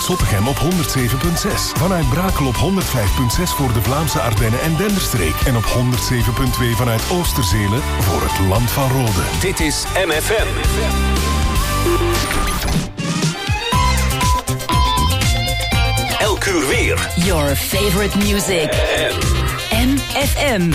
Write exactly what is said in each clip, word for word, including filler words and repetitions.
Zottegem op honderd zeven komma zes. Vanuit Brakel op honderd vijf komma zes voor de Vlaamse Ardennen en Denderstreek. En op honderd zeven komma twee vanuit Oosterzelen voor het Land van Rode. Dit is M F M. Elk uur weer. Your favorite music. M F M.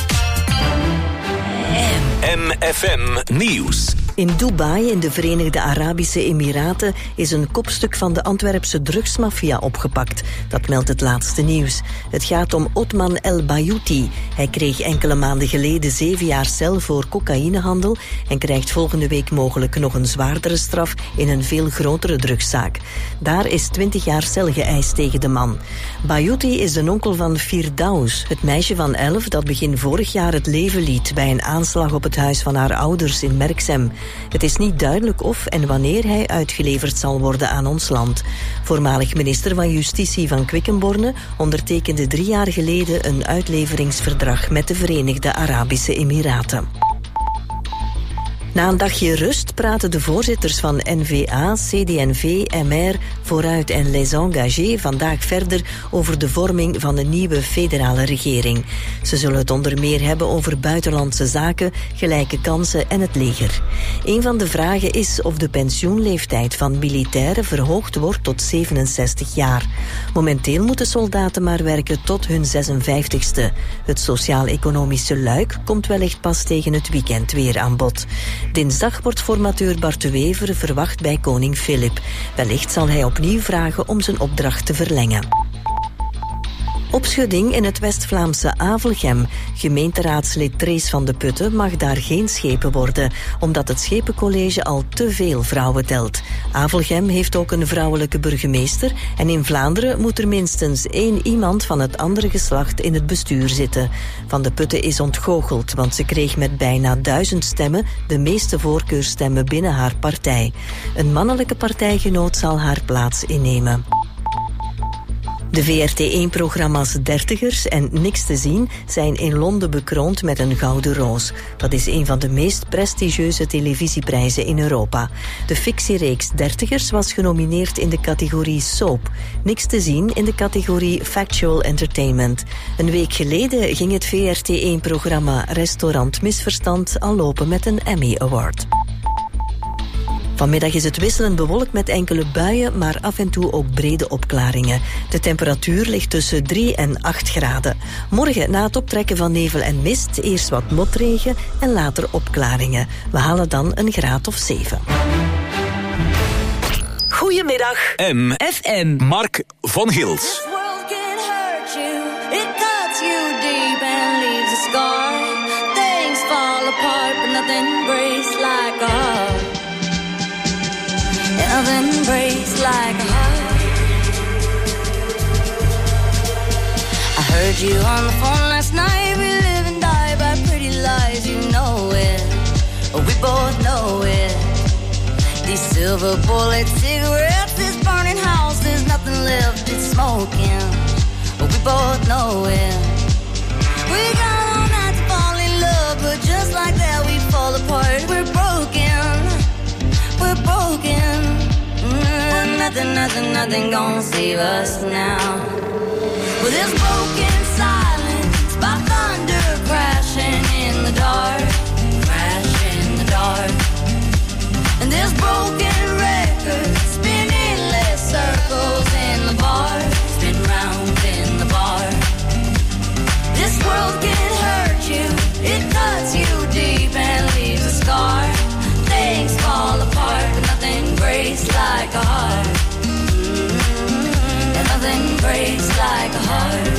M F M Nieuws. In Dubai, in de Verenigde Arabische Emiraten, is een kopstuk van de Antwerpse drugsmafia opgepakt. Dat meldt het laatste nieuws. Het gaat om Othman El Bayouti. Hij kreeg enkele maanden geleden zeven jaar cel voor cocaïnehandel en krijgt volgende week mogelijk nog een zwaardere straf in een veel grotere drugszaak. Daar is twintig jaar cel geëist tegen de man. Bayouti is de onkel van Firdaus, het meisje van elf dat begin vorig jaar het leven liet bij een aanslag op het huis van haar ouders in Merksem. Het is niet duidelijk of en wanneer hij uitgeleverd zal worden aan ons land. Voormalig minister van Justitie van Quickenborne ondertekende drie jaar geleden een uitleveringsverdrag met de Verenigde Arabische Emiraten. Na een dagje rust praten de voorzitters van N V A, C D N V, M R, Vooruit en Les Engagés vandaag verder over de vorming van een nieuwe federale regering. Ze zullen het onder meer hebben over buitenlandse zaken, gelijke kansen en het leger. Een van de vragen is of de pensioenleeftijd van militairen verhoogd wordt tot zevenenzestig jaar. Momenteel moeten soldaten maar werken tot hun zesenvijftigste. Het sociaal-economische luik komt wellicht pas tegen het weekend weer aan bod. Dinsdag wordt formateur Bart de Wever verwacht bij koning Filip. Wellicht zal hij opnieuw vragen om zijn opdracht te verlengen. Opschudding in het West-Vlaamse Avelgem. Gemeenteraadslid Trees van de Putten mag daar geen schepen worden, omdat het schepencollege al te veel vrouwen telt. Avelgem heeft ook een vrouwelijke burgemeester en in Vlaanderen moet er minstens één iemand van het andere geslacht in het bestuur zitten. Van de Putten is ontgoocheld, want ze kreeg met bijna duizend stemmen de meeste voorkeurstemmen binnen haar partij. Een mannelijke partijgenoot zal haar plaats innemen. De V R T één-programma's Dertigers en Niks te zien zijn in Londen bekroond met een Gouden Roos. Dat is een van de meest prestigieuze televisieprijzen in Europa. De fictiereeks Dertigers was genomineerd in de categorie Soap. Niks te zien in de categorie Factual Entertainment. Een week geleden ging het V R T één-programma Restaurant Misverstand al lopen met een Emmy Award. Vanmiddag is het wisselend bewolkt met enkele buien, maar af en toe ook brede opklaringen. De temperatuur ligt tussen drie en acht graden. Morgen, na het optrekken van nevel en mist, eerst wat motregen en later opklaringen. We halen dan een graad of zeven. Goedemiddag. M F M. Mark van Gils. Nothing breaks like a heart. I heard you on the phone last night. We live and die by pretty lies. You know it, we both know it. These silver bullet cigarettes, this burning house, there's nothing left, it's smoking. We both know it. We got all night to fall in love, but just like that we fall apart. We're broken, we're broken. Mm, nothing, nothing, nothing gonna save us now. With this broken silence, by thunder crashing in the dark, crash in the dark. And this broken record spinning less circles in the bar, spin round in the bar. This world can hurt you, it cuts you deep and leaves a scar. Things fall apart, but nothing breaks like a heart. Mm-hmm. And nothing breaks like a heart.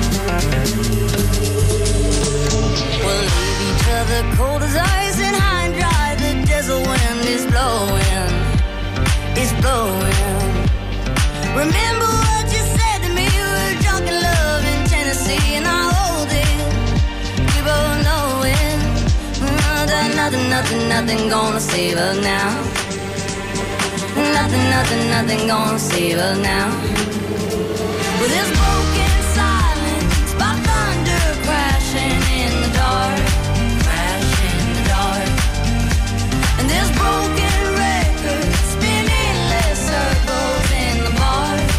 We'll leave each other cold as ice and high and dry. The desert wind is blowing, it's blowing. Remember what you said to me? We were drunk in love in Tennessee, and I hold it. We both know it. Mm, that nothing, nothing, nothing gonna save us now. Nothing, nothing, nothing gonna save us now. With this broken silence, by thunder crashing in the dark, crash in the dark. And this broken record spinning less circles in the bar,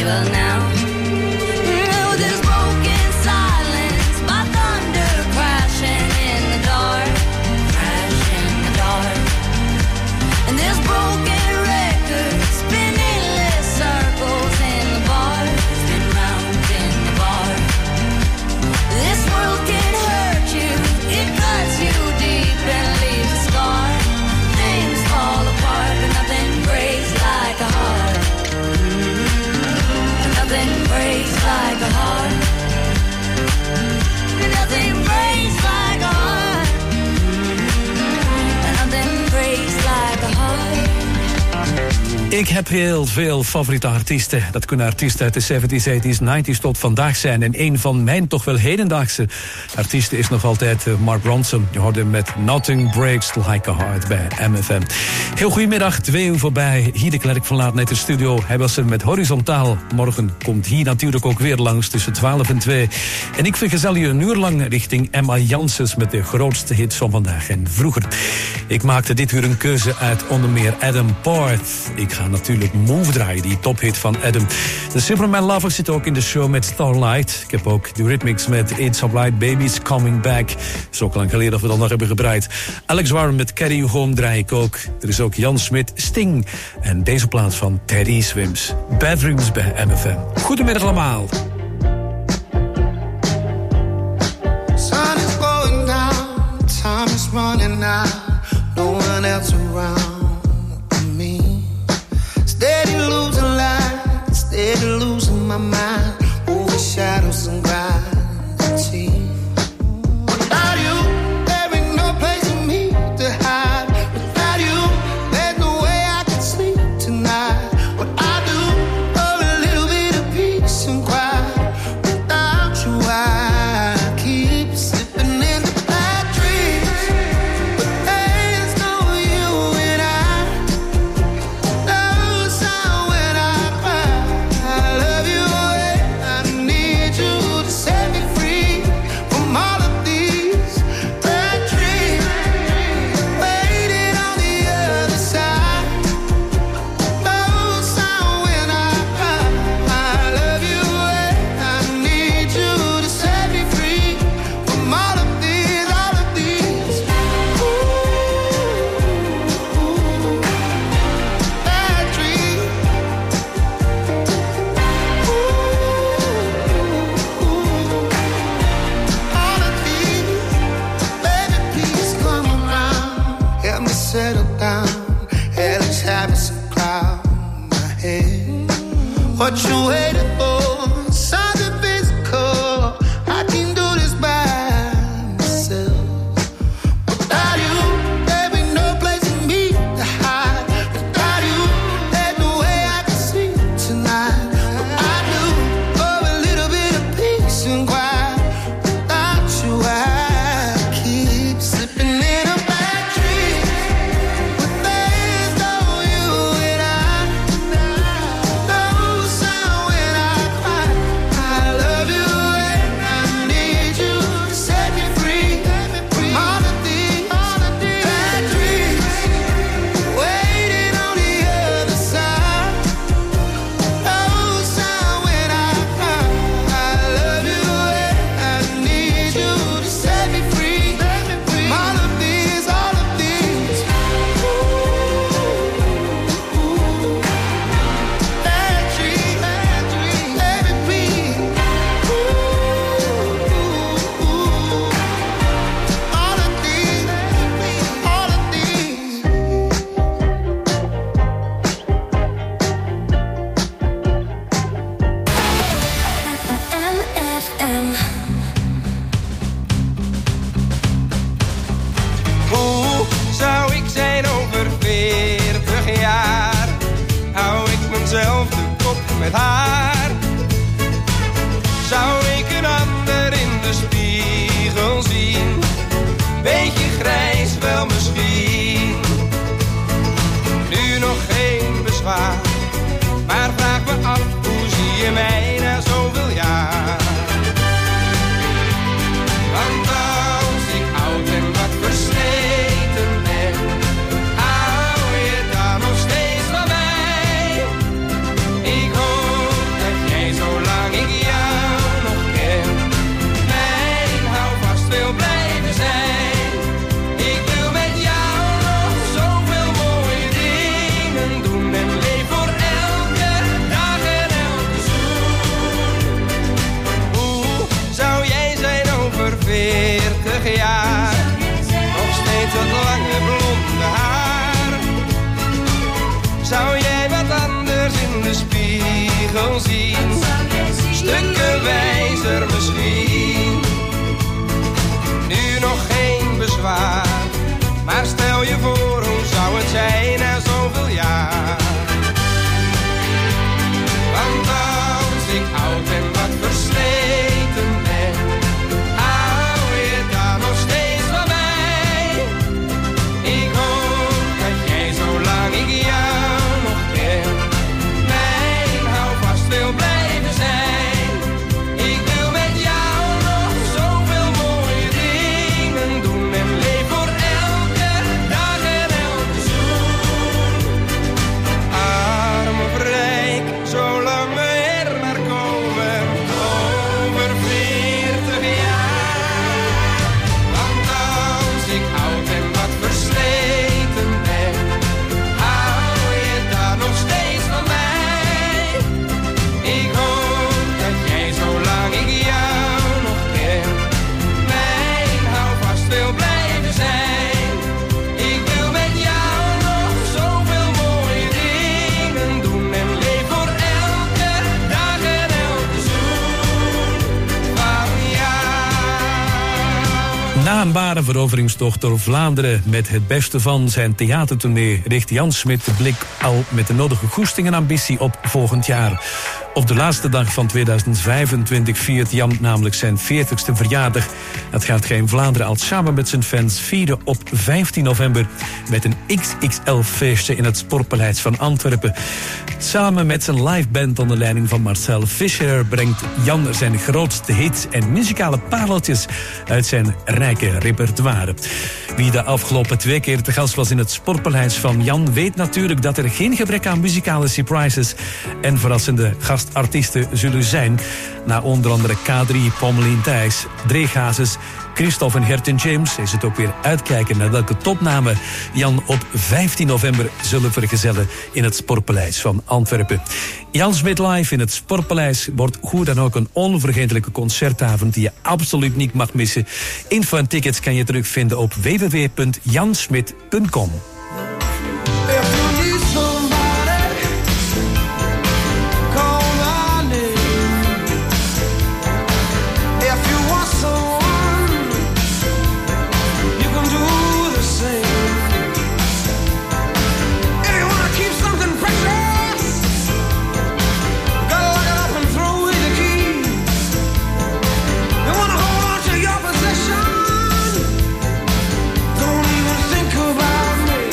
favor now. Oh, this broken silence by thunder crashing in the dark, crashing in the dark. And this broken record spinning endless circles in the bar, spin round in the bar. This world can hurt you, it cuts you deep and leaves a scar. Things fall apart, but nothing breaks like a heart. Mm-hmm. Nothing breaks like a heart. Nothing breaks like a heart. Mm-hmm. Nothing breaks like a heart. Ik heb heel veel favoriete artiesten. Dat kunnen artiesten uit de zeventies, tachtigs, negentigs tot vandaag zijn. En een van mijn toch wel hedendaagse artiesten is nog altijd Mark Ronson. Je hoorde hem met Nothing Breaks Like a Heart bij M F M. Heel goedemiddag, twee uur voorbij. Hier de Klerk van Laat net de studio. Hij was er met Horizontaal. Morgen komt hier natuurlijk ook weer langs tussen twaalf en twee. En ik vergezel je een uur lang richting Emma Janssens met de grootste hits van vandaag en vroeger. Ik maakte dit uur een keuze uit onder meer Adam Parth. Ik ga natuurlijk Move draaien, die tophit van Adam. De Superman Lover zit ook in de show met Starlight. Ik heb ook de Rhythmics met It's Alright, Baby's Coming Back. Zo lang geleden dat we dat nog hebben gebreid. Alex Warren met Carry You Home draai ik ook. Er is ook Jan Smit, Sting. En deze plaats van Teddy Swims. Bedrooms bij M F M. Goedemiddag allemaal. Sun is going down, time is running out. No one else around. Steady losing light, steady losing my mind over shadows and gravity. Without you, there ain't no place for me to hide. Without you, there's no way I can sleep tonight. What I do, oh, a little bit of peace and quiet. Without you, I keep slipping into bad dreams. But there's no you and I. What you waiting for? Something physical. I can do this by myself. Without you, there ain't no place for me to hide. Without you, there's no way I can sleep tonight. What I do, oh, a little bit of peace and quiet. Without you, I keep slipping in a bad dream. But there's no you and I. Met haar zou ik een ander in de spiegel zien. Beetje grijs wel misschien. Nu nog geen bezwaar, maar vraag me af, hoe zie je mij na zoveel jaar? Want als ik oud en wat versleten ben, hou je dan nog steeds van mij? Ik hoop dat zou jij wat anders in de spiegel zien. Stukken wijzer misschien. Nu nog geen bezwaar, maar stel je voor hoe zou het zijn na zoveel jaar. Want als ik oud en wat versleten ben, hou je dan nog steeds van mij. Ik hoop dat jij zolang ik jou nog ken, mijn houvast wil blijven zijn. Ik wil met jou nog zoveel mooie dingen doen en leef voor elke dag en elke zoen. Arm of rijk, zolang we er maar komen, over veertig jaar. Want als ik oud en wat versleten ben, hou je dan nog steeds van mij. Ik hoop dat jij zolang ik jou nog ken, mijn houvast wil blijven zijn. Ik wil met jou nog zoveel mooie dingen doen en leef voor elke dag en elke zoen van jou. Na een barenveroveringstocht door Vlaanderen met het beste van zijn theatertournee richt Jan Smit de blik al met de nodige goesting en ambitie op volgend jaar. Op de laatste dag van tweeduizend vijfentwintig viert Jan namelijk zijn veertigste verjaardag. Dat gaat hij in Vlaanderen al samen met zijn fans vieren op vijftien november... met een X X L-feestje in het Sportpaleis van Antwerpen. Samen met zijn liveband onder leiding van Marcel Fischer brengt Jan zijn grootste hits en muzikale pareltjes uit zijn rijke repertoire. Wie de afgelopen twee keer te gast was in het Sportpaleis van Jan weet natuurlijk dat er geen gebrek aan muzikale surprises en verrassende gastartiesten zullen zijn. Na onder andere K drie, Pommelien Thijs, Dreegazes, Christophe en Gerten James is het ook weer uitkijken naar welke topnamen Jan op vijftien november zullen vergezellen in het Sportpaleis van Antwerpen. Jan Smit live in het Sportpaleis wordt hoe dan ook een onvergetelijke concertavond die je absoluut niet mag missen. Info en tickets kan je terugvinden op w w w punt jan smit punt com. Don't even think about me.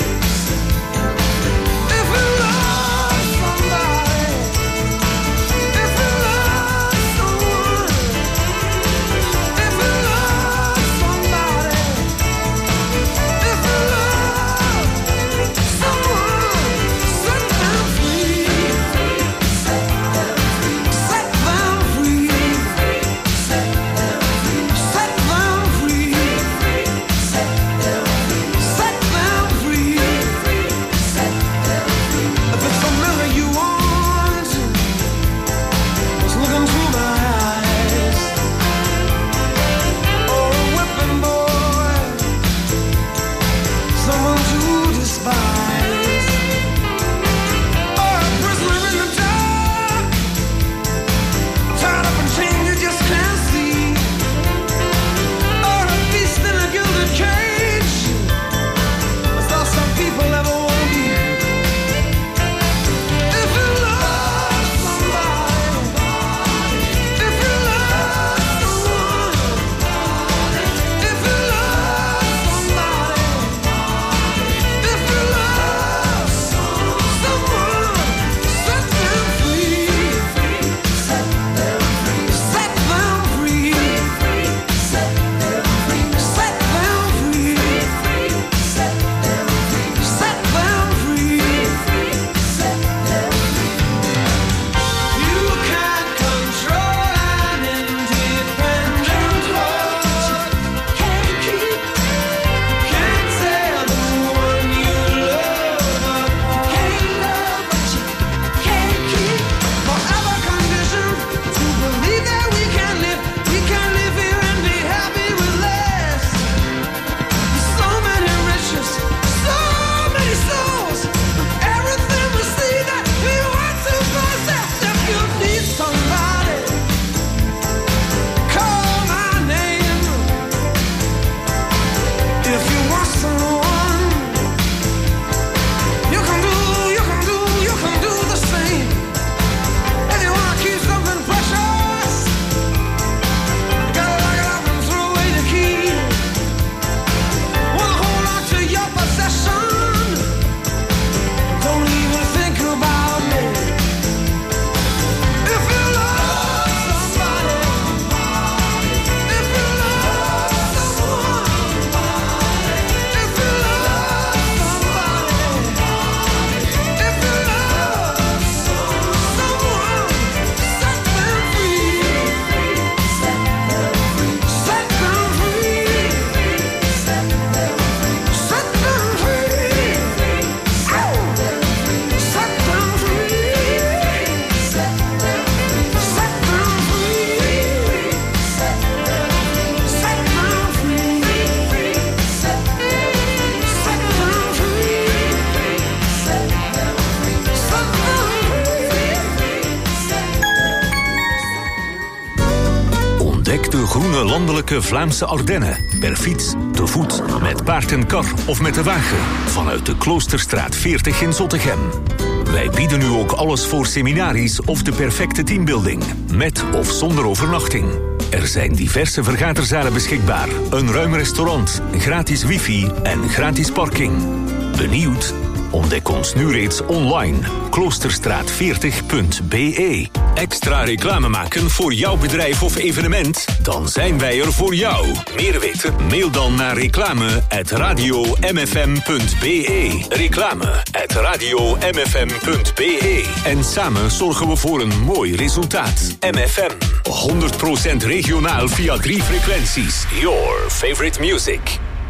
groene landelijke Vlaamse Ardennen. Per fiets, te voet, met paard en kar of met de wagen. Vanuit de Kloosterstraat veertig in Zottegem. Wij bieden u ook alles voor seminaries of de perfecte teambuilding. Met of zonder overnachting. Er zijn diverse vergaderzalen beschikbaar. Een ruim restaurant, gratis wifi en gratis parking. Benieuwd? Ontdek ons nu reeds online. kloosterstraat veertig punt b e. Extra reclame maken voor jouw bedrijf of evenement? Dan zijn wij er voor jou. Meer weten? Mail dan naar reclame at radio m f m punt b e. Reclame at radio m f m punt b e. En samen zorgen we voor een mooi resultaat. M F M. honderd procent regionaal via drie frequenties. Your favorite music.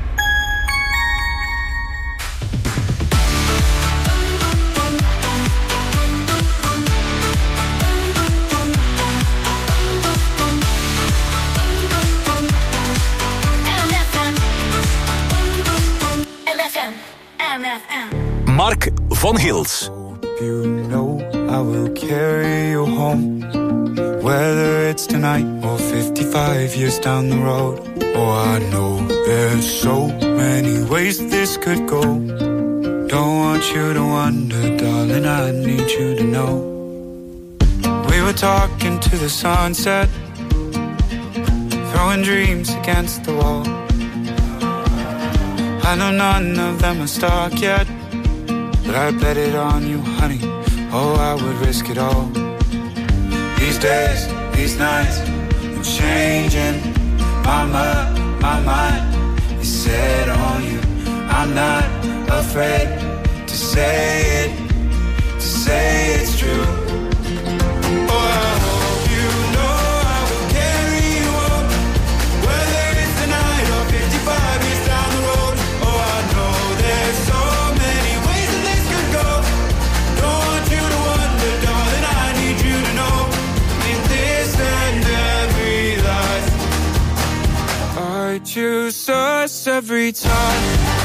Mark van Gils. You know I will carry you home, whether it's tonight or fifty-five years down the road. Oh, I know there's so many ways this could go. Don't want you to wonder, darling, I need you to know. We were talking to the sunset, throwing dreams against the wall. I know none of them are stuck yet, but I bet it on you, honey. Oh, I would risk it all. These days, these nights, I'm changing. My mind, my mind is set on you. I'm not afraid to say it, to say it's true. Oh, I hope you know I will carry you home, whether it's tonight or fifty-five years down the road. Oh, I know there's so many ways that this could go. Don't want you to wonder, darling, I need you to know. In this and every life, I choose us every time.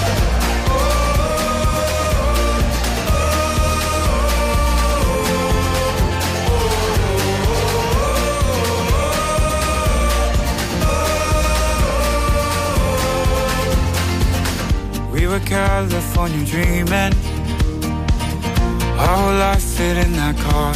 We were California dreaming, our whole life fit in that car.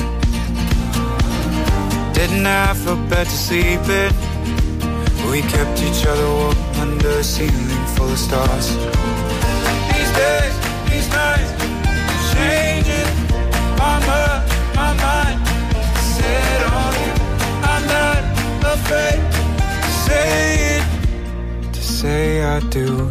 Didn't have a bed to sleep in, we kept each other warm under a ceiling full of stars. These days, these nights, I'm changing. My mind, my mind, set on you. I'm not afraid to say it, to say I do.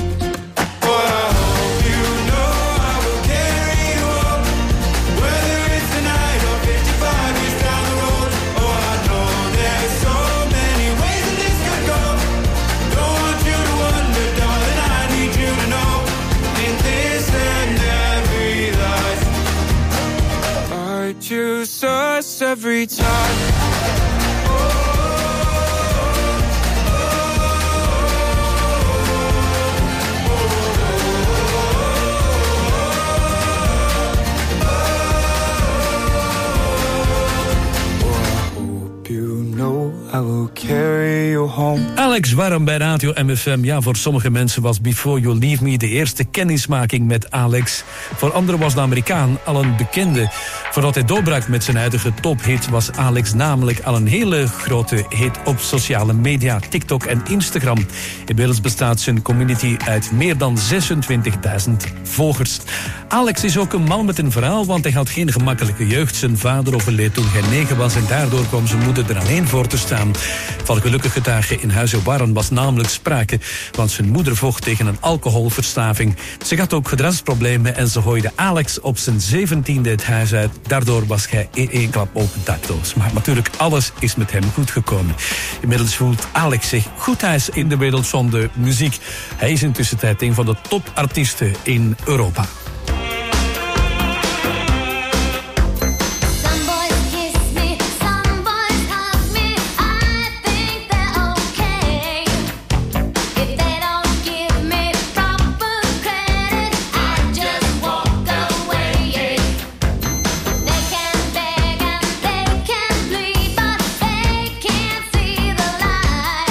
Choose us every time. I will carry you home. Alex Warm bij Radio M F M. Ja, voor sommige mensen was Before You Leave Me de eerste kennismaking met Alex. Voor anderen was de Amerikaan al een bekende. Voordat hij doorbrak met zijn huidige tophit was Alex namelijk al een hele grote hit op sociale media, TikTok en Instagram. Inmiddels bestaat zijn community uit meer dan zesentwintigduizend volgers. Alex is ook een man met een verhaal, want hij had geen gemakkelijke jeugd. Zijn vader overleed toen hij negen was en daardoor kwam zijn moeder er alleen voor te staan. Van gelukkige dagen in Huize Warren was namelijk sprake, want zijn moeder vocht tegen een alcoholverslaving. Ze had ook gedragsproblemen en ze gooide Alex op zijn zeventiende het huis uit. Daardoor was hij in één klap ook dakloos. Maar natuurlijk, alles is met hem goed gekomen. Inmiddels voelt Alex zich goed thuis in de wereld van de muziek. Hij is intussen tijd een van de topartiesten in Europa. They can bleed, but they can't see the light.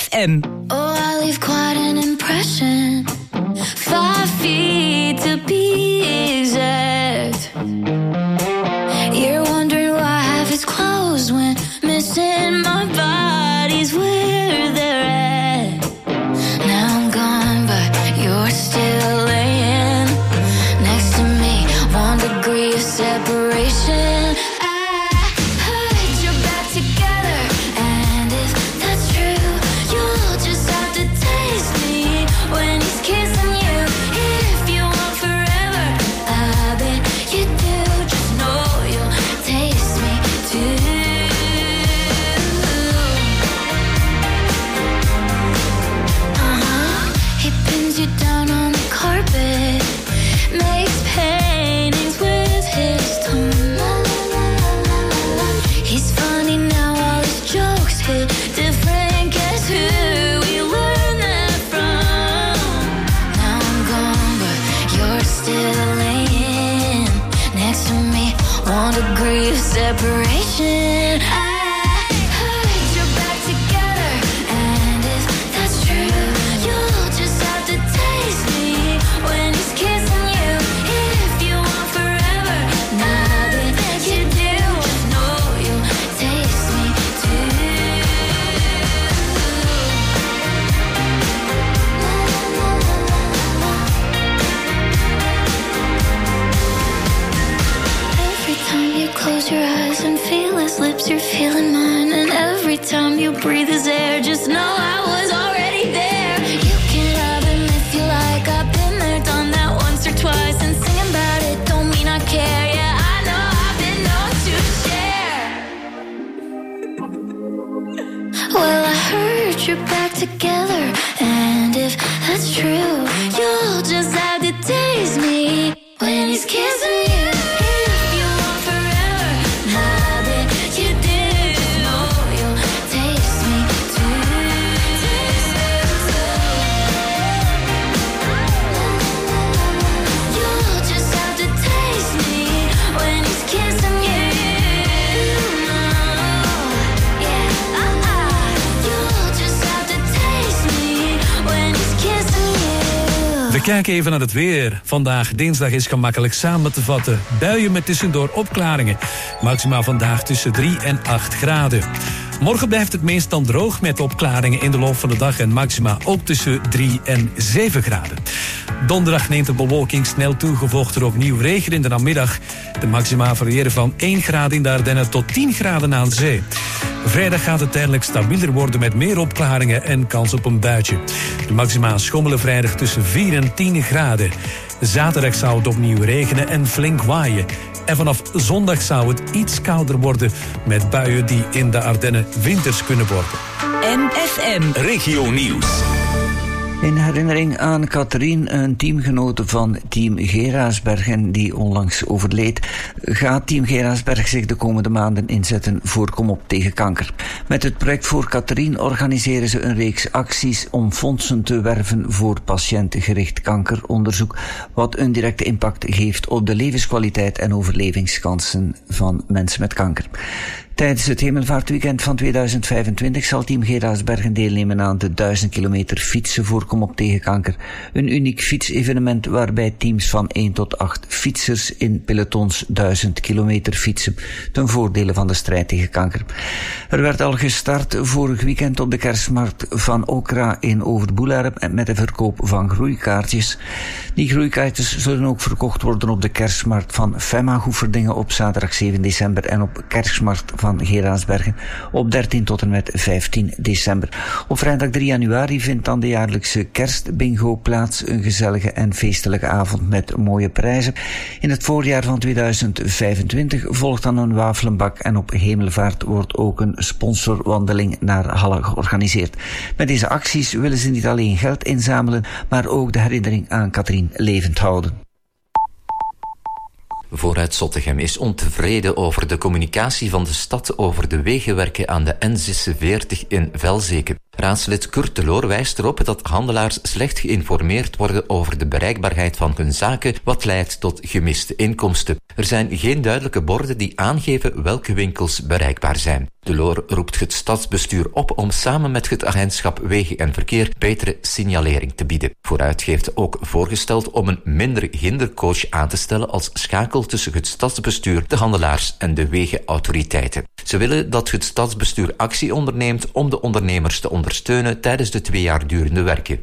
F M. Oh, I leave quite an impression. Five feet to be exact. You're wondering why half is closed when missing my body's where they're at. Now I'm gone, but you're still laying next to me. One degree of separation. Separation. I heard you're back together, and if that's true, you'll just have to taste me when he's kissing you. If you want forever, now that you do, just know you'll taste me too. Every time you close your eyes and feel his lips, you're feeling mine. And every time you breathe his air, just know I was already there. You can love him if you like. I've been there, done that once or twice. And singing about it don't mean I care. Yeah, I know I've been known to share. Well, I heard you're back together, and if that's true, you'll just have to taste me when he's kissing you. We kijken even naar het weer. Vandaag dinsdag is gemakkelijk samen te vatten. Buien met tussendoor opklaringen. Maximaal vandaag tussen drie en acht graden. Morgen blijft het meestal droog met opklaringen in de loop van de dag en maxima ook tussen drie en zeven graden. Donderdag neemt de bewolking snel toe, gevolgd er opnieuw regen in de namiddag. De maxima variëren van één graad in de Ardennen tot tien graden aan zee. Vrijdag gaat het tijdelijk stabieler worden met meer opklaringen en kans op een buitje. De maxima schommelen vrijdag tussen vier en tien graden. Zaterdag zou het opnieuw regenen en flink waaien. En vanaf zondag zou het iets kouder worden met buien die in de Ardennen winters kunnen worden. M F M Regio Nieuws. In herinnering aan Catherine, een teamgenote van Team Geraasbergen die onlangs overleed, gaat Team Geraasberg zich de komende maanden inzetten voor Kom op tegen kanker. Met het project voor Catherine organiseren ze een reeks acties om fondsen te werven voor patiëntengericht kankeronderzoek, wat een directe impact geeft op de levenskwaliteit en overlevingskansen van mensen met kanker. Tijdens het Hemelvaartweekend van tweeduizend vijfentwintig zal Team Geraasbergen deelnemen aan de duizend kilometer fietsen voor Kom op tegen kanker. Een uniek fietsevenement waarbij teams van één tot acht fietsers in pelotons duizend kilometer fietsen ten voordele van de strijd tegen kanker. Er werd al gestart vorig weekend op de kerstmarkt van Okra in Overboelaar met de verkoop van groeikaartjes. Die groeikaartjes zullen ook verkocht worden op de kerstmarkt van Femma Goeverdingen op zaterdag zeven december en op kerstmarkt van van Geraasbergen op dertien tot en met vijftien december. Op vrijdag drie januari vindt dan de jaarlijkse kerstbingo plaats, een gezellige en feestelijke avond met mooie prijzen. In het voorjaar van tweeduizend vijfentwintig volgt dan een wafelenbak en op Hemelvaart wordt ook een sponsorwandeling naar Halle georganiseerd. Met deze acties willen ze niet alleen geld inzamelen, maar ook de herinnering aan Catherine levend houden. Vooruit Zottegem is ontevreden over de communicatie van de stad over de wegenwerken aan de N zesenveertig in Velzeke. Raadslid Kurt Deloor wijst erop dat handelaars slecht geïnformeerd worden over de bereikbaarheid van hun zaken, wat leidt tot gemiste inkomsten. Er zijn geen duidelijke borden die aangeven welke winkels bereikbaar zijn. Deloor roept het stadsbestuur op om samen met het agentschap Wegen en Verkeer betere signalering te bieden. Vooruit heeft ook voorgesteld om een minder hindercoach aan te stellen als schakel tussen het stadsbestuur, de handelaars en de wegenautoriteiten. Ze willen dat het stadsbestuur actie onderneemt om de ondernemers te ondersteunen tijdens de twee jaar durende werken.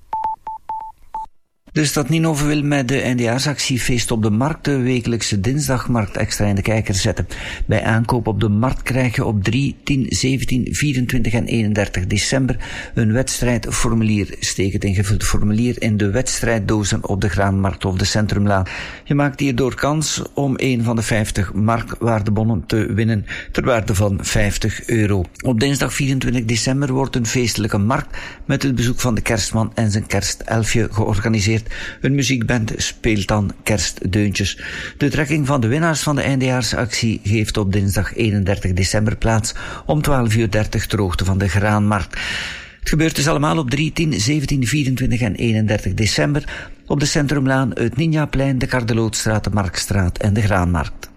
De stad Ninove wil met de eindejaarsactie Feest op de Markt de wekelijkse dinsdagmarkt extra in de kijker zetten. Bij aankoop op de markt krijg je op drie, tien, zeventien, vierentwintig en eenendertig december een wedstrijdformulier. Steek het ingevuld formulier in de wedstrijddozen op de Graanmarkt of de Centrumlaan. Je maakt hierdoor kans om een van de vijftig marktwaardebonnen te winnen ter waarde van vijftig euro. Op dinsdag vierentwintig december wordt een feestelijke markt met het bezoek van de kerstman en zijn kerstelfje georganiseerd. Een muziekband speelt dan kerstdeuntjes. De trekking van de winnaars van de eindejaarsactie geeft op dinsdag eenendertig december plaats om twaalf uur dertig ter hoogte van de Graanmarkt. Het gebeurt dus allemaal op drie, tien, zeventien, vierentwintig en eenendertig december op de Centrumlaan, het Ninjaplein, de Kardelootstraat, de Marktstraat en de Graanmarkt.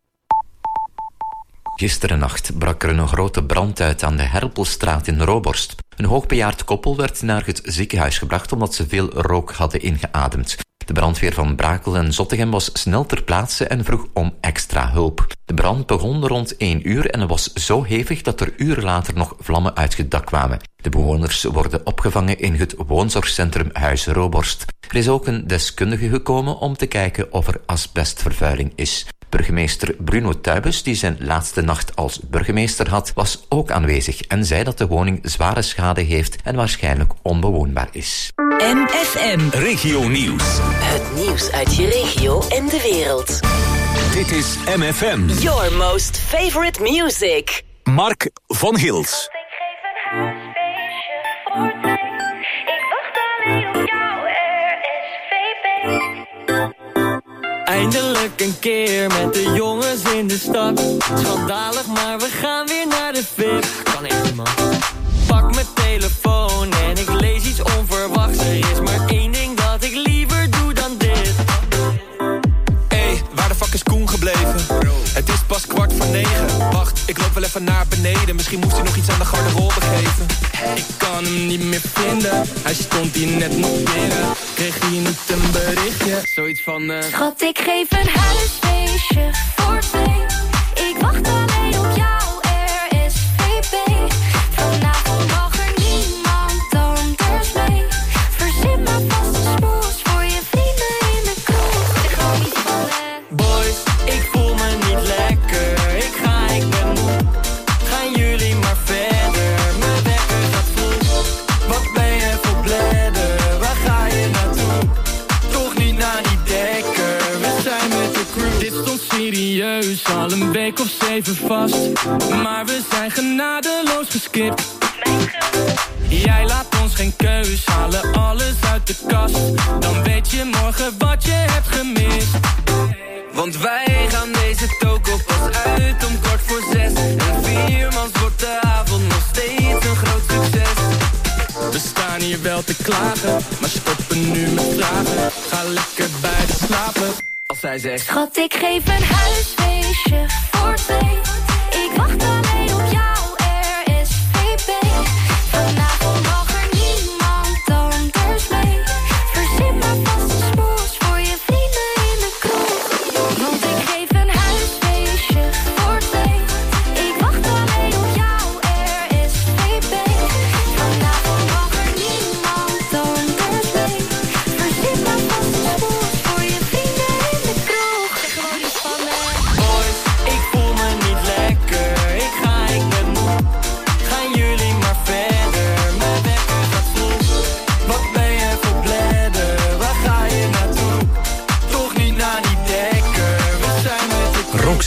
Gisterennacht brak er een grote brand uit aan de Herpelstraat in Roborst. Een hoogbejaard koppel werd naar het ziekenhuis gebracht omdat ze veel rook hadden ingeademd. De brandweer van Brakel en Zottegem was snel ter plaatse en vroeg om extra hulp. De brand begon rond één uur en was zo hevig dat er uren later nog vlammen uit het dak kwamen. De bewoners worden opgevangen in het woonzorgcentrum Huis Roborst. Er is ook een deskundige gekomen om te kijken of er asbestvervuiling is. Burgemeester Bruno Tuibes, die zijn laatste nacht als burgemeester had, was ook aanwezig en zei dat de woning zware schade heeft en waarschijnlijk onbewoonbaar is. M F M Regio Nieuws. Het nieuws uit je regio en de wereld. Dit is M F M. Your most favorite music. Mark van Gils. Eindelijk een keer met de jongens in de stad. Schandalig, maar we gaan weer naar de V I P. Kan echt niet, man. Pak mijn telefoon en ik lees iets onverwachts. Er is maar één ding dat ik liever doe dan dit. Hey, waar de fuck is Koen gebleven? Het is pas kwart voor negen. Wacht, ik loop wel even naar beneden. Misschien moest hij nog iets aan de garderobe geven. Ik kan hem niet meer vinden. Hij stond hier net nog binnen. Kreeg hij niet een berichtje? Zoiets van uh... Schat, ik geef een huisfeestje voor twee. Ik wacht alleen op jou, R S V P. Vanavond mag er niemand anders mee. Verzin maar vast een smoes voor je vrienden in de kroeg. Ik hou niet van hè. Boys, ik voel me niet lekker. Ik ga, ik ben moe. Gaan jullie maar verder. Mijn wekker gaat vroeg. Wat ben je voor bladder? Waar ga je naartoe? Toch niet naar die dekker. We zijn met de crew. Dit stond serieus al een week of zeven vast. Maar we zijn genadeloos geskipt. Jij laat ons geen keus, halen alles uit de kast. Dan weet je morgen wat je hebt gemist. Want wij gaan deze toko pas uit om kwart voor zes. En viermans wordt de avond nog steeds een groot succes. We staan hier wel te klagen, maar stoppen nu met vragen. Ga lekker bij de slapen, als zij zegt. Schat, ik geef een huisfeestje voor twee. Ik wacht alleen op jou, R S V P. Vanavond mag er niemand anders mee. Verzin maar vast een smoes voor je vrienden in de kroeg. Want ik geef een huisfeestje voor twee. Ik wacht alleen op jou, R S V P. Vanavond mag er niemand anders mee. Verzin maar vast een smoes voor je vrienden in de kroeg. Zeg gewoon iets van me. Boys, ik voel me niet lekker. Ik ga, ik ben moe. Gaan jullie maar verder. Mijn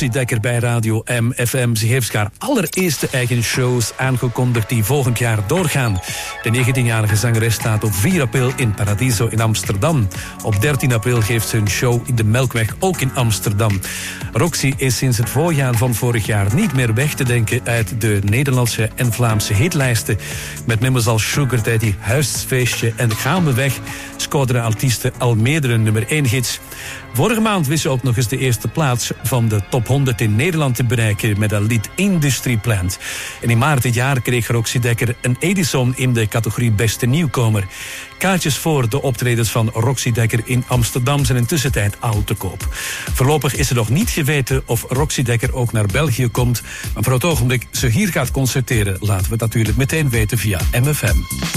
Roxy Dekker bij Radio M F M. Ze heeft haar allereerste eigen shows aangekondigd die volgend jaar doorgaan. De negentienjarige zangeres staat op vier april in Paradiso in Amsterdam. Op dertien april geeft ze een show in de Melkweg, ook in Amsterdam. Roxy is sinds het voorjaar van vorig jaar niet meer weg te denken uit de Nederlandse en Vlaamse hitlijsten. Met nummers als Sugar Daddy, Huisfeestje en Gaan we weg scoorden artiesten al meerdere nummer één hits. Vorige maand wist ze ook nog eens de eerste plaats van de top honderd in Nederland te bereiken met haar lied Industry Plant. En in maart dit jaar kreeg Roxy Dekker een Edison in de categorie Beste Nieuwkomer. Kaartjes voor de optredens van Roxy Dekker in Amsterdam zijn in tussentijd al te koop. Voorlopig is er nog niet geweten of Roxy Dekker ook naar België komt. Maar voor het ogenblik ze hier gaat concerteren, laten we het natuurlijk meteen weten via M F M.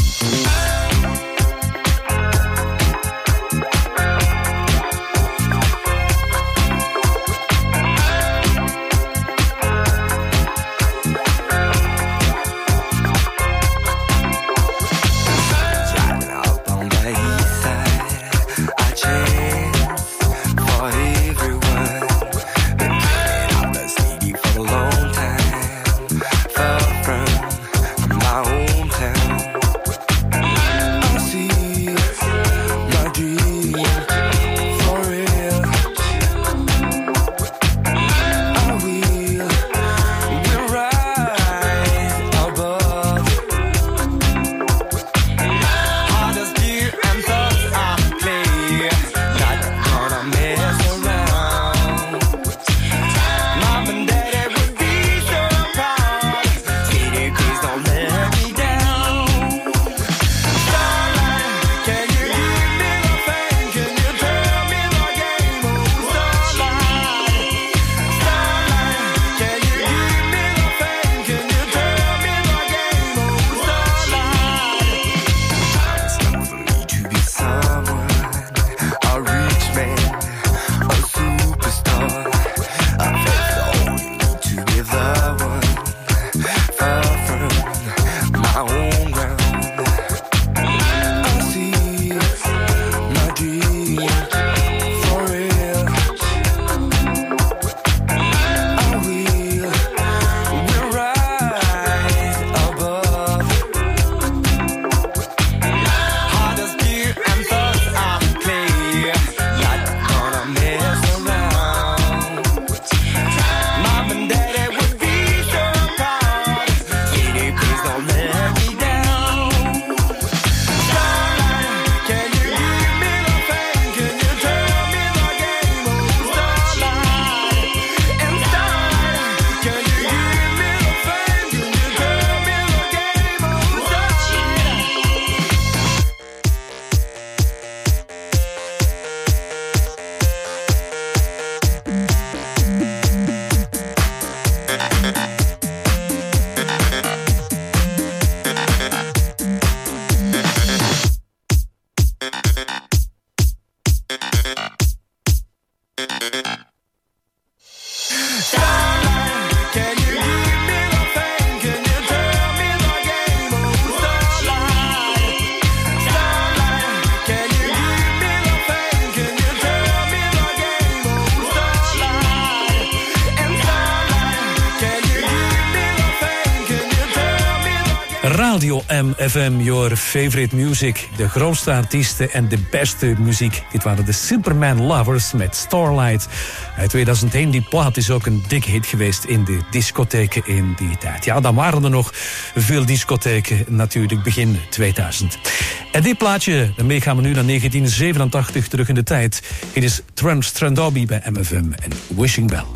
Radio M F M, your favorite music. De grootste artiesten en de beste muziek. Dit waren de Superman Lovers met Starlight. Uit tweeduizend één, die plaat is ook een dik hit geweest in de discotheken in die tijd. Ja, dan waren er nog veel discotheken, natuurlijk begin tweeduizend. En dit plaatje, daarmee gaan we nu naar negentien zevenentachtig terug in de tijd. Dit is Trent Strandobi bij M F M en Wishing Well.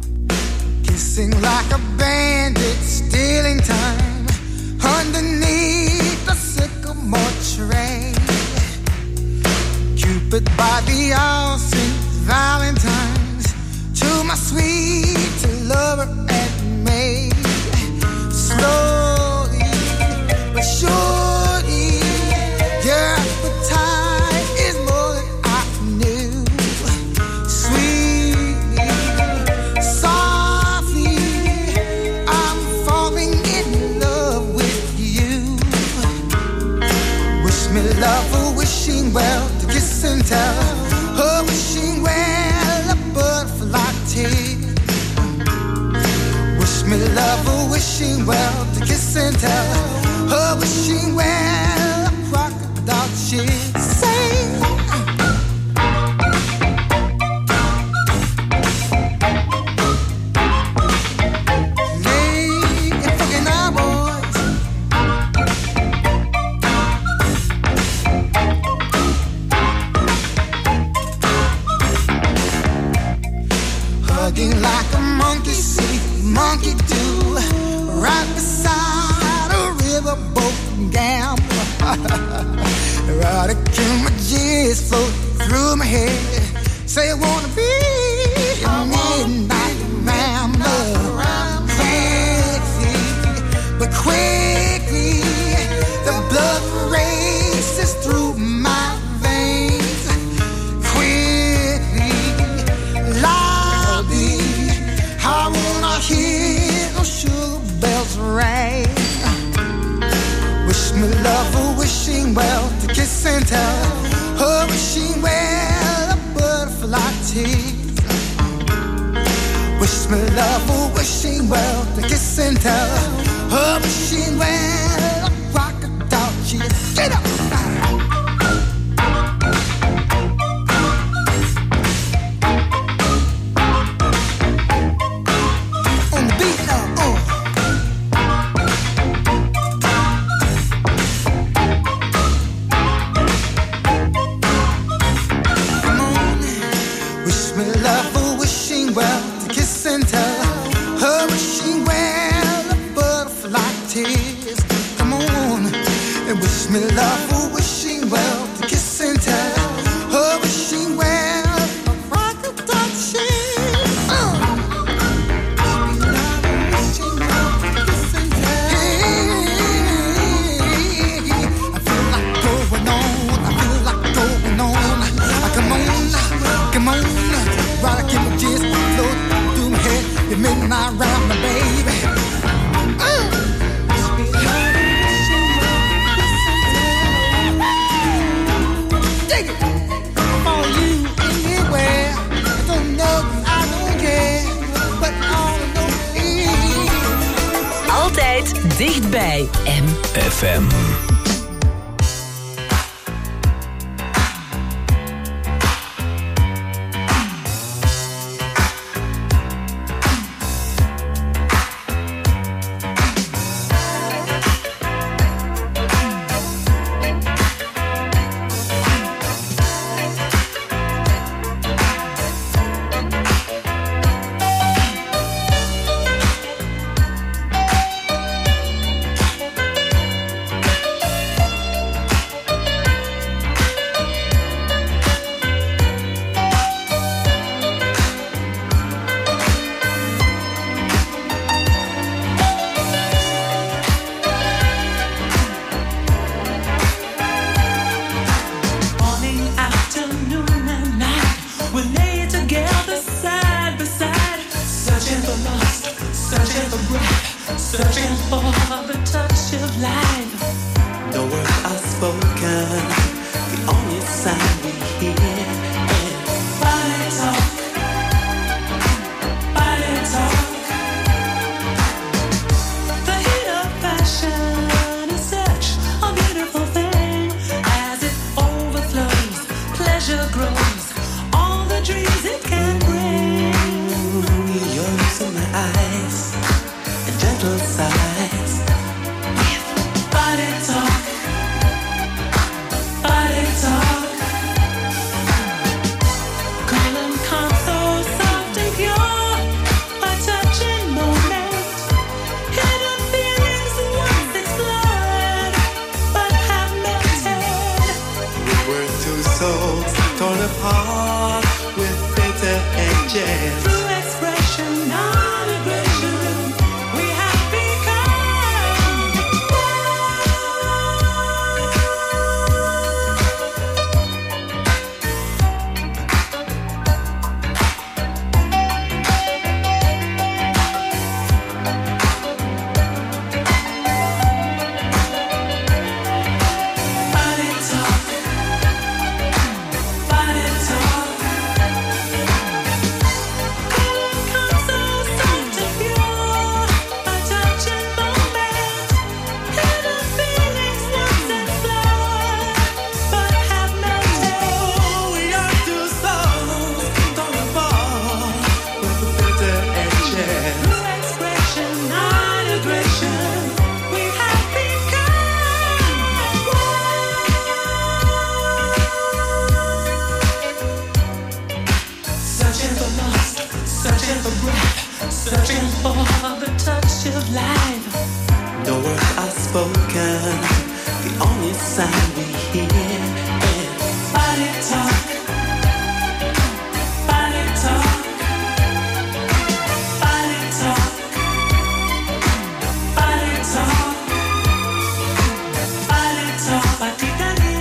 Kissing like a bandit, stealing time underneath the sycamore tree. Cupid by the all Saint Valentine's, to my sweet lover and me. Slowly but surely, your appetite is more than I knew. Sweetly, softly, I'm falling in love with you. Wish me love or wishing well, to kiss and tell. Oh, wishing well, a butterfly tear. me love, oh, wishing well to kiss and tell. Oh, wishing well, a crocodile she'd say. Like a monkey see, monkey do, right beside a riverboat gambler. Right, my G's float through my head. Say I wanna be a midnight rambler. Quickly, but quickly, the blood races through my veins. Quickly, lobby, I wanna hear no sugar bells ring. Wish me love, oh, wishing well to kiss and tell. Oh, wishing well, a butterfly tease. Wish me love, oh, wishing well to kiss and tell. Oh, wishing well, a crocodile cheese. Get up! Me love, oh, wishing well to kiss and tell. Oh, wishing well, a crocodile sheen. Uh. Me love, oh, wishing well to kiss and tell. Hey, I feel like going on, I feel like going on. I come on, come on, right, I keep my jizz float through my head. You midnight round my baby. Uh. Altijd dichtbij M F M. Body talk. spoken. The only sound we hear is body talk, body talk, body talk, body talk, body talk, body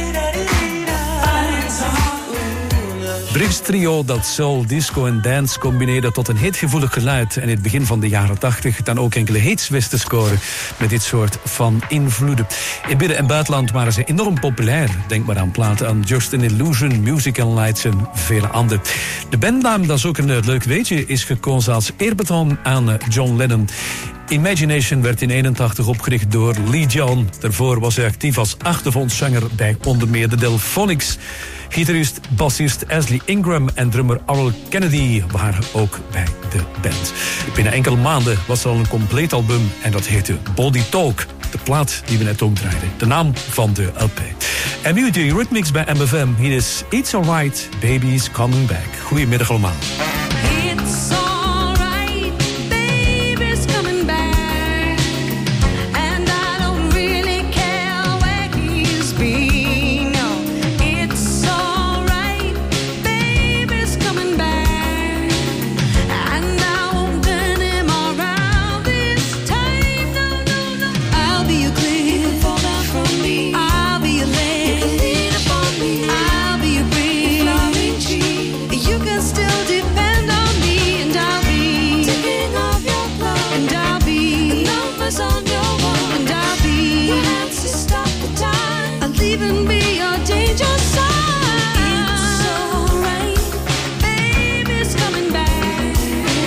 talk. Brits trio dat soul, disco en dance combineerde tot een hitgevoelig geluid en in het begin van de jaren tachtig dan ook enkele hits wist te scoren met dit soort van invloeden. In binnen- en buitenland waren ze enorm populair. Denk maar aan platen aan Justin Illusion, Musical Lights en vele andere. De bandnaam, dat is ook een uh, leuk weetje, is gekozen als eerbetoon aan uh, John Lennon. Imagination werd in eenentachtig opgericht door Lee John. Daarvoor was hij actief als achtergrondzanger bij onder meer de Delphonics. Gitarist, bassist Ashley Ingram en drummer Oral Kennedy waren ook bij de band. Binnen enkele maanden was er al een compleet album en dat heette Body Talk. De plaat die we net ook draaiden. De naam van de L P. En nu de Rhythmics bij M F M. Hier is It's Alright, Baby's Coming Back. Goedemiddag allemaal. It's alright, baby's coming back. And I don't really care where he's been. No, it's alright, baby's coming back. And I won't turn him around this time. No, no, no. I'll be your cliff, fall down from me. I'll be your leg, lean upon me. I'll be your breeze, flowering tree. You can still depend on me, and I'll be taking off your clothes, and I'll be the numbers on your wall, and I'll be your hands to stop the time. I'll even be your danger sign. It's alright, baby's coming back,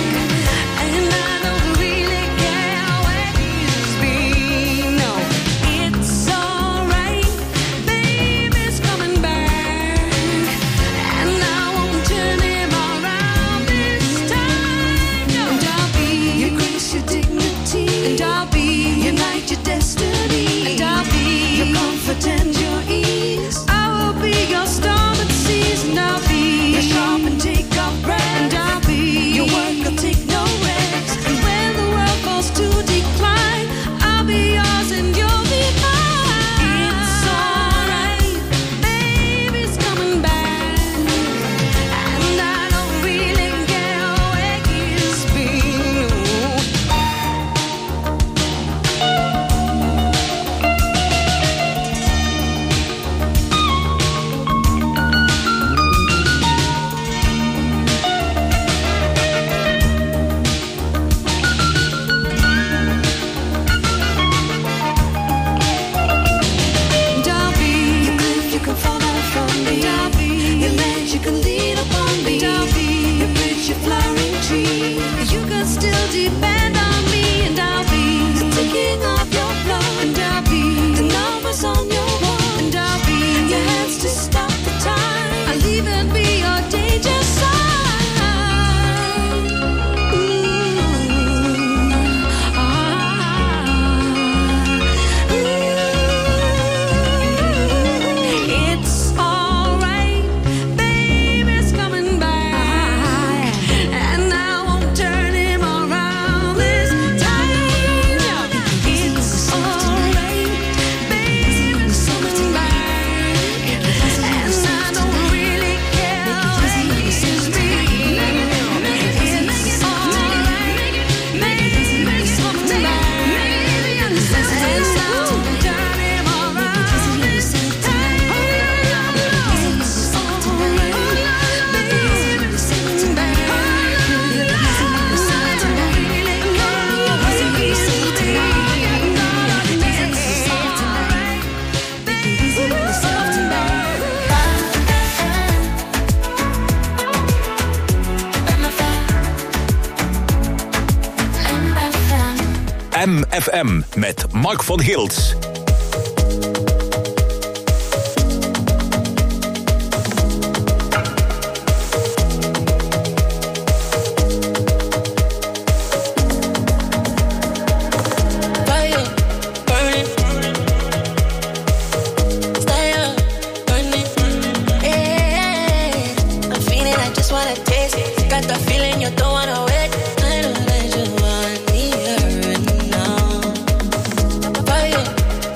and I don't really care where he's been. No, it's alright, baby's coming back, and I won't turn him around this time. No, and I'll be your grace, your dignity, and I'll be your night, your destiny, and I'll be your comfort and your ease. I will be your storm at seas, and I'll be your sharp and take off breath, and I'll be your work, I'll take no rest. And when the world falls to decline, I'll be yours and you'll be mine. It's alright, baby's coming back, and I don't really care where he's been. And I'll be your cliff, you can fall down from me. And I'll be your ledge, you can lean upon me. And I'll be your bridge, your flowering tree. You can still depend on me. And I'll be the ticking of your clock. And I'll be the numbers on your wall. And I'll be your hands to stop the time. I'll even be your danger sign. Ooh, ah, ooh. It's alright, baby's coming back, and I won't turn him around this time. It's alright, baby's coming back, and I don't really care where he's been. It's alright, baby's coming back, and I won't turn him around this time. It's alright, baby's coming back, and I don't really care where he's been. It's alright, baby's coming back. M F M met Mark van Gils. Fire, burning, stay up, burning. Yeah, I'm feeling, I just wanna taste it. Got the feeling you don't wanna wait. I know that you want me right now. Fire,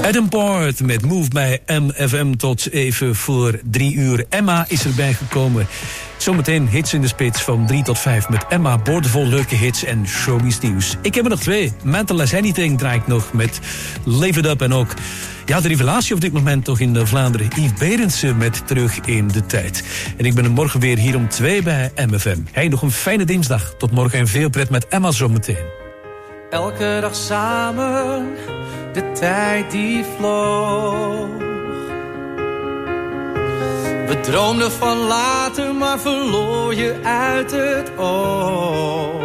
Adam Port met Move bij M F M tot even voor drie uur. Emma is erbij gekomen. Zometeen hits in de spits van drie tot vijf met Emma. Boordevol leuke hits en showbiz nieuws. Ik heb er nog twee. Mental as Anything draai ik nog met Live It Up. En ook ja, de revelatie op dit moment toch in Vlaanderen. Yves Berendsen met Terug in de Tijd. En ik ben er morgen weer hier om twee bij M F M. Hey, nog een fijne dinsdag. Tot morgen en veel pret met Emma zometeen. Elke dag samen, de tijd die vloog. We droomden van later, maar verloor je uit het oog.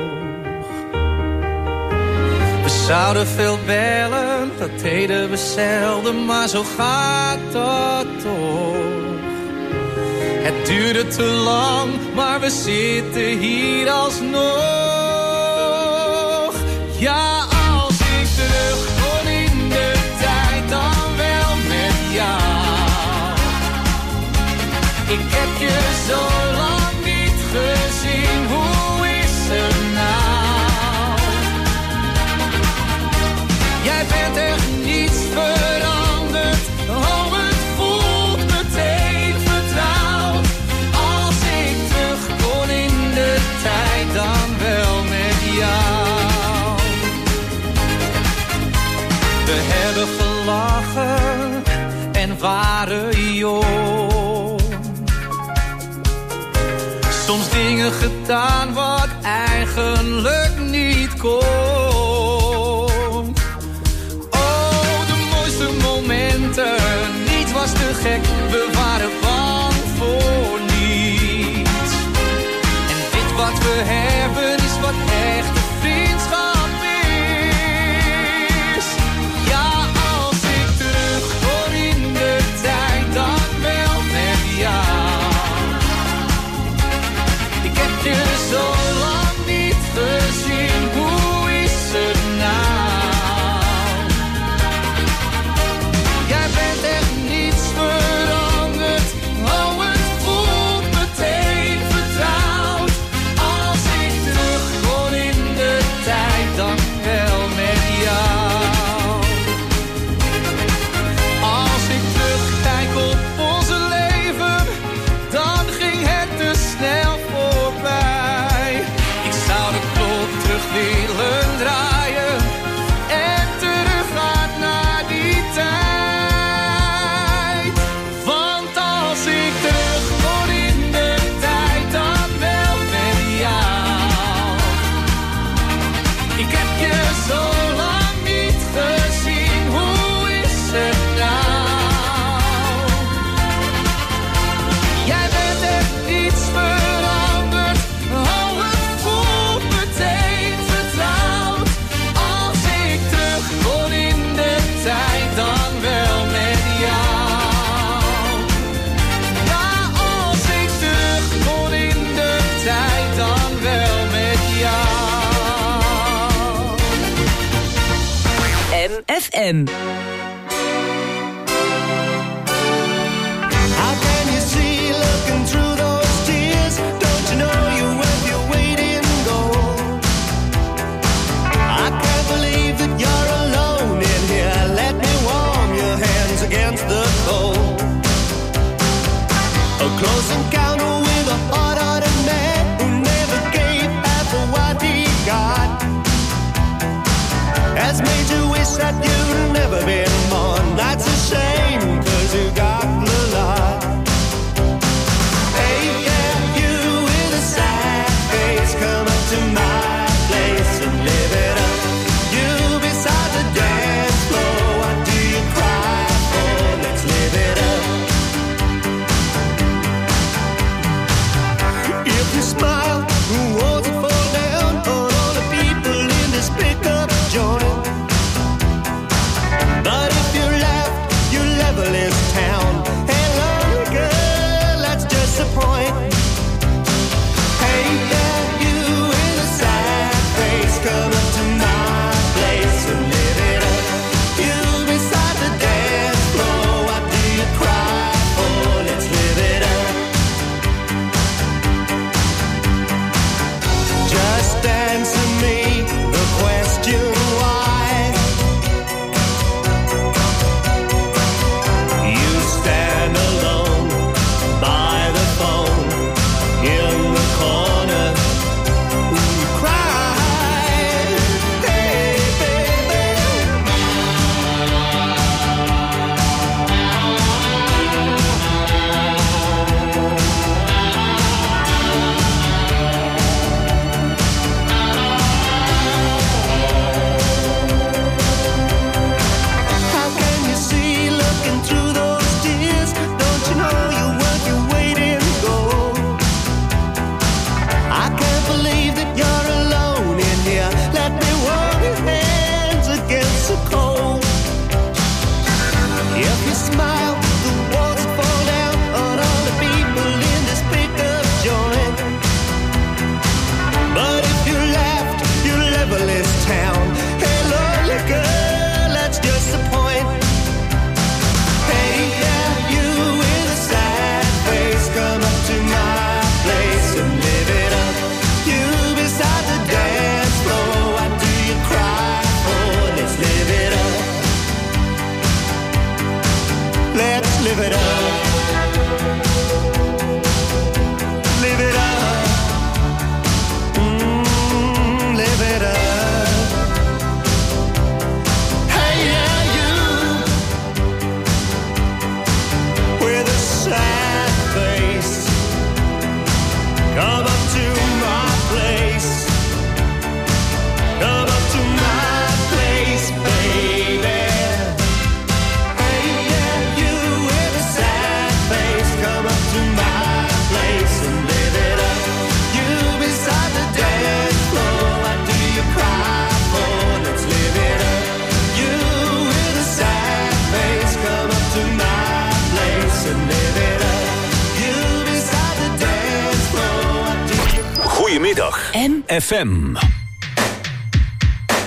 We zouden veel bellen, dat deden we zelden, maar zo gaat dat toch. Het duurde te lang, maar we zitten hier alsnog. Ja, als ik terug kon in de tijd, dan wel met jou. Ik heb je zo lang niet gezien, hoe is het nou? Jij bent echt niets veranderd, oh het voelt meteen vertrouwd. Als ik terug kon in de tijd, dan wel met jou. We hebben gelachen en waren jong. Soms dingen gedaan wat eigenlijk niet kon. Oh, de mooiste momenten, niets was te gek. We waren bang voor niets. En dit wat we hebben is wat echte vriendschap. Zo lang niet gezien, hoe is het nou? Jij bent echt niets veranderd, oh het voelt meteen vertrouwd. Als ik terug kon in de tijd, dan wel met jou. Als ik terugkijk op onze leven, dan ging het te snel voorbij. Willen draaien en teruggaan naar die tijd. Want als ik terug kon in de tijd, dan wel met jou. Ik heb je zo lang niet gezien, hoe is het nou? Jij bent echt niets veranderd, oh het voelt meteen. Dan wel met jou. Ja, als ik terug kon in de tijd, dan wel met jou. M F M. How can you see looking through those tears? Don't you know you're worth your weight in gold? I can't believe that you're alone in here. Let me warm your hands against the cold. A close encounter with a hard-hearted man who never gave half of what he got has made you wish that you'd never been born. That's a shame, 'cause you got the lot. Hey, yeah, you with a sad face, come up to my place and live it up. You beside the dance floor, what do you cry for? Let's live it up. If you smile, who wants to fall down on all the people in this pickup joint? But M F M.